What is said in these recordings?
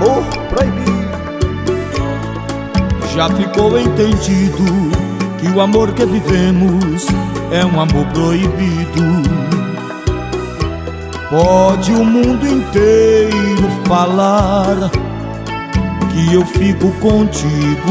amor proibido. Já ficou entendido que o amor que vivemos é um amor proibido. Pode o mundo inteiro falar que eu fico contigo.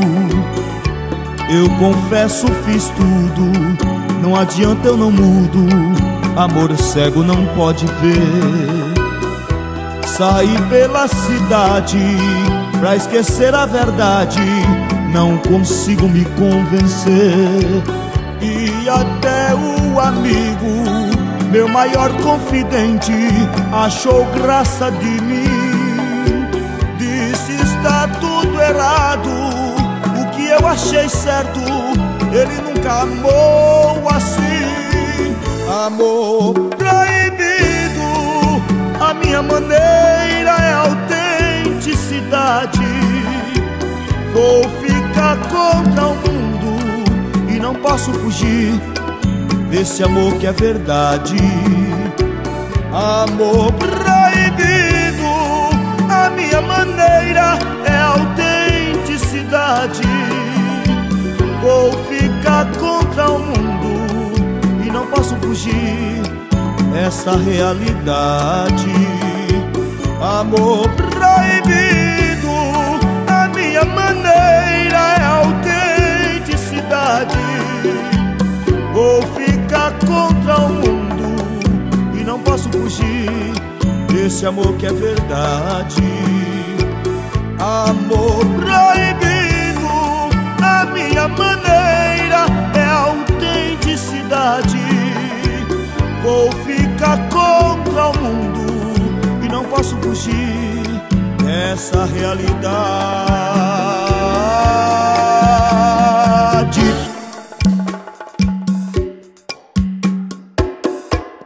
Eu confesso, fiz tudo, não adianta, eu não mudo. Amor cego não pode ver. Saí pela cidade pra esquecer a verdade, não consigo me convencer. E até o amigo, meu maior confidente, achou graça de mim. Disse está tudo errado, o que eu achei certo ele nunca amou assim. Amor proibido, a minha maneira é autenticidade. Vou ficar contra o mundo e não posso fugir desse amor que é verdade. Amor proibido, a minha maneira é autenticidade. Vou ficar contra o mundo e não posso fugir dessa realidade. Amor proibido, a minha maneira é autenticidade. Vou ficar contra o mundo e não posso fugir desse amor que é verdade. Amor proibido, a minha maneira é autenticidade. Vou ficar contra o mundo e não posso fugir dessa realidade.